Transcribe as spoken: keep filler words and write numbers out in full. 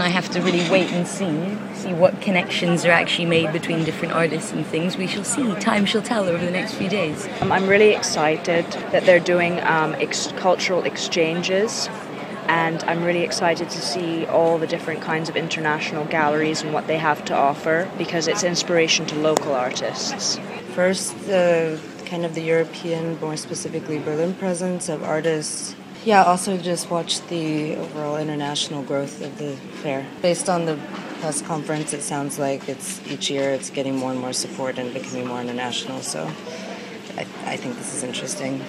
I have to really wait and see, see what connections are actually made between different artists and things. We shall see. Time shall tell over the next few days. Um, I'm really excited that they're doing um, ex- cultural exchanges, and I'm really excited to see all the different kinds of international galleries and what they have to offer, because it's inspiration to local artists. First, the kind of the European, more specifically Berlin presence of artists. Yeah, also just watch the overall international growth of the fair. Based on the press conference, it sounds like it's each year it's getting more and more support and becoming more international. So I, I think this is interesting.